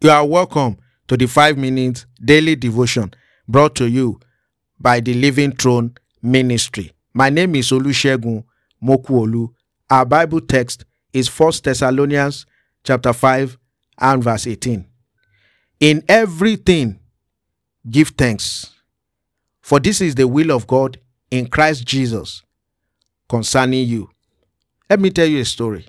You are welcome to the 5 minute daily devotion brought to you by the Living Throne Ministry. My name is Olusegun Mokuolu. Our Bible text is 1 Thessalonians chapter 5 and verse 18. In everything, give thanks, for this is the will of God in Christ Jesus concerning you. Let me tell you a story.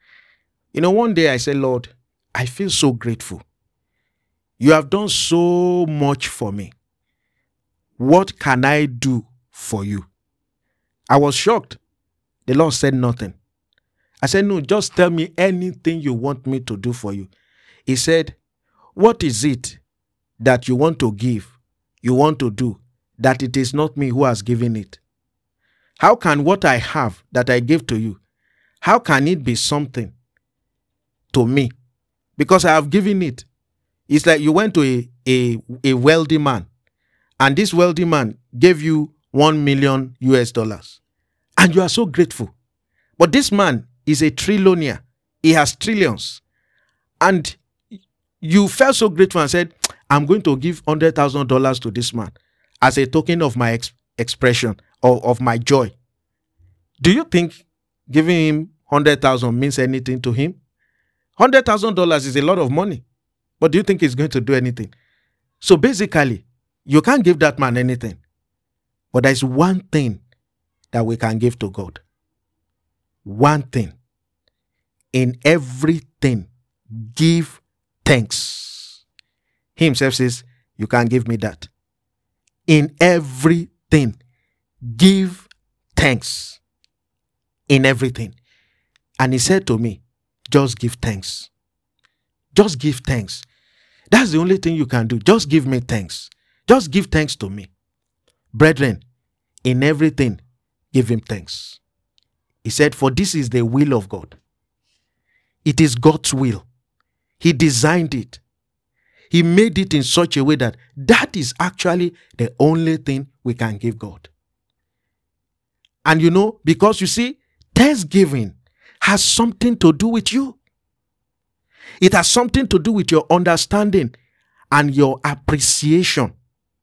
One day I said, Lord, I feel so grateful. You have done so much for me. What can I do for you? I was shocked. The Lord said nothing. I said, no, just tell me anything you want me to do for you. He said, what is it that you want to give, you want to do, that it is not me who has given it? How can what I have that I gave to you, how can it be something to me? Because I have given it. It's like you went to a wealthy man, and this wealthy man gave you $1 million US, and you are so grateful. But this man is a trillionaire. He has trillions. And you felt so grateful and said, I'm going to give $100,000 to this man as a token of my expression or of my joy. Do you think giving him 100,000 means anything to him? $100,000 is a lot of money. But do you think he's going to do anything? So basically, you can't give that man anything. But there's one thing that we can give to God. One thing. In everything, give thanks. He himself says, you can't give me that. In everything, give thanks. In everything. And he said to me, just give thanks. Just give thanks. That's the only thing you can do. Just give me thanks. Just give thanks to me. Brethren, in everything, give him thanks. He said, for this is the will of God. It is God's will. He designed it. He made it in such a way that that is actually the only thing we can give God. And because you see, thanksgiving has something to do with you. It has something to do with your understanding and your appreciation.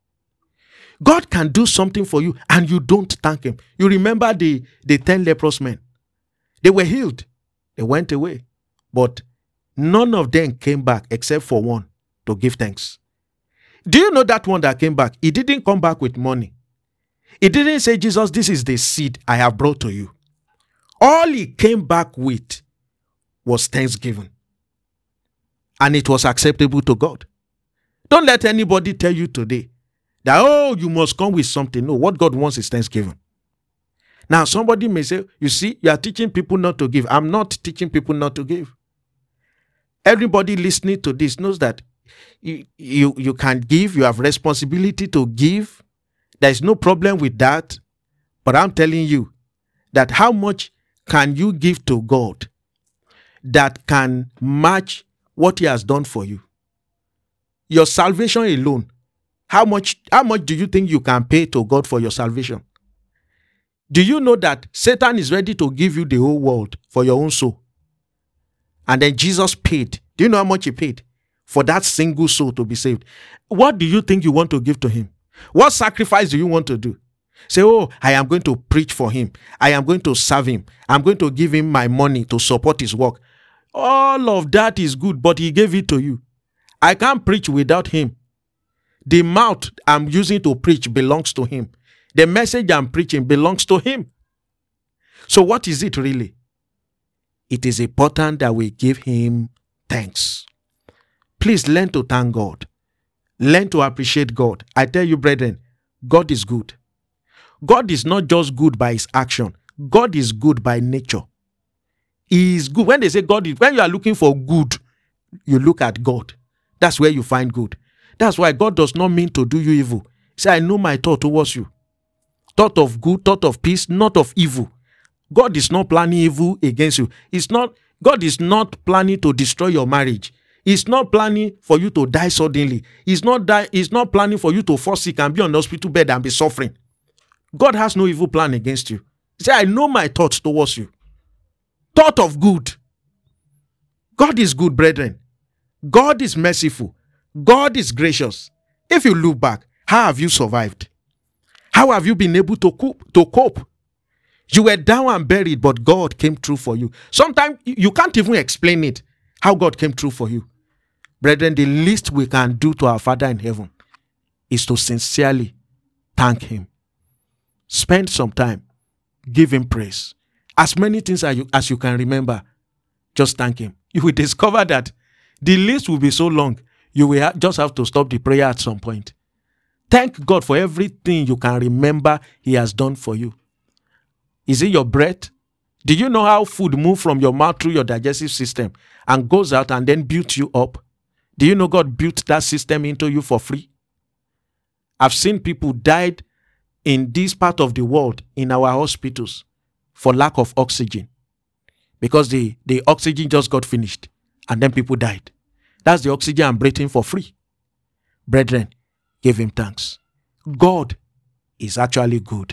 God can do something for you and you don't thank him. You remember the 10 leprous men. They were healed. They went away. But none of them came back except for one to give thanks. Do you know that one that came back? He didn't come back with money. He didn't say, Jesus, this is the seed I have brought to you. All he came back with was thanksgiving. And it was acceptable to God. Don't let anybody tell you today that, you must come with something. No, what God wants is thanksgiving. Now, somebody may say, you see, you are teaching people not to give. I'm not teaching people not to give. Everybody listening to this knows that you can give. You have responsibility to give. There is no problem with that. But I'm telling you that how much can you give to God that can match what he has done for you? Your salvation alone. How much do you think you can pay to God for your salvation? Do you know that Satan is ready to give you the whole world for your own soul? And then Jesus paid. Do you know how much he paid for that single soul to be saved? What do you think you want to give to him? What sacrifice do you want to do? Say, I am going to preach for him. I am going to serve him. I'm going to give him my money to support his work. All of that is good, but he gave it to you. I can't preach without him. The mouth I'm using to preach belongs to him. The message I'm preaching belongs to him. So what is it really? It is important that we give him thanks. Please learn to thank God. Learn to appreciate God. I tell you, brethren, God is good. God is not just good by his action. God is good by nature. He is good. When they say God is, when you are looking for good, you look at God. That's where you find good. That's why God does not mean to do you evil. He said, I know my thought towards you. Thought of good, thought of peace, not of evil. God is not planning evil against you. God is not planning to destroy your marriage. He's not planning for you to die suddenly. He's not planning for you to fall sick and be on the hospital bed and be suffering. God has no evil plan against you. He said, I know my thoughts towards you. Thought of good. God is good, brethren. God is merciful. God is gracious. If you look back, how have you survived? How have you been able to cope? You were down and buried, but God came through for you. Sometimes you can't even explain it, how God came through for you. Brethren, the least we can do to our Father in heaven is to sincerely thank him. Spend some time. Give him praise. As many things as you can remember, just thank him. You will discover that the list will be so long, you will just have to stop the prayer at some point. Thank God for everything you can remember he has done for you. Is it your breath? Do you know how food moves from your mouth through your digestive system and goes out and then builds you up? Do you know God built that system into you for free? I've seen people died in this part of the world in our hospitals for lack of oxygen because the oxygen just got finished and then people died. That's the oxygen I'm breathing for free. Brethren, give him thanks. God is actually good.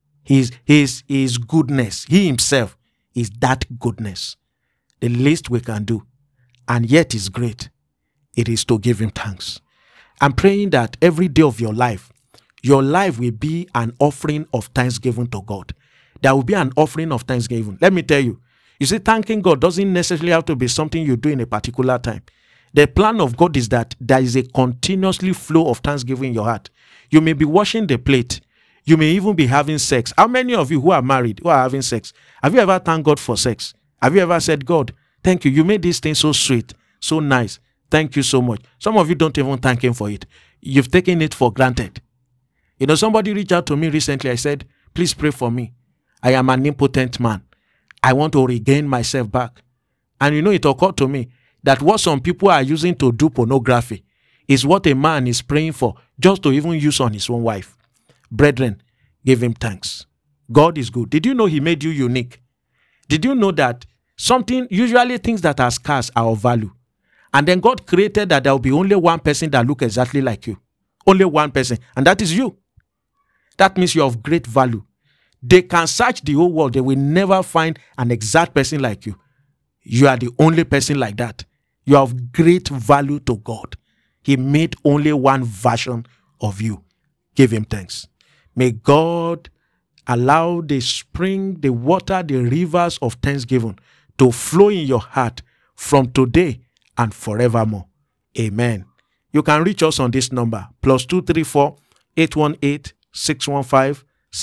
His goodness, he himself is that goodness. The least we can do, and yet is great, it is to give him thanks. I'm praying that every day of your life will be an offering of thanksgiving to God. There will be an offering of thanksgiving. Let me tell you, see, thanking God doesn't necessarily have to be something you do in a particular time. The plan of God is that there is a continuously flow of thanksgiving in your heart. You may be washing the plate. You may even be having sex. How many of you who are married, who are having sex, have you ever thanked God for sex? Have you ever said, God, thank you. You made this thing so sweet, so nice. Thank you so much. Some of you don't even thank him for it. You've taken it for granted. Somebody reached out to me recently. I said, please pray for me. I am an impotent man. I want to regain myself back. And it occurred to me that what some people are using to do pornography is what a man is praying for just to even use on his own wife. Brethren, give him thanks. God is good. Did you know he made you unique? Did you know that usually things that are scarce are of value? And then God created that there will be only one person that looks exactly like you. Only one person. And that is you. That means you're of great value. They can search the whole world. They will never find an exact person like you. You are the only person like that. You are of great value to God. He made only one version of you. Give him thanks. May God allow the spring, the water, the rivers of thanksgiving to flow in your heart from today and forevermore. Amen. You can reach us on this number, +234 818 615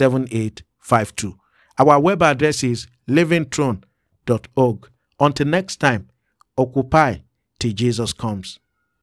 7852. Our web address is livingthrone.org. Until next time, occupy till Jesus comes.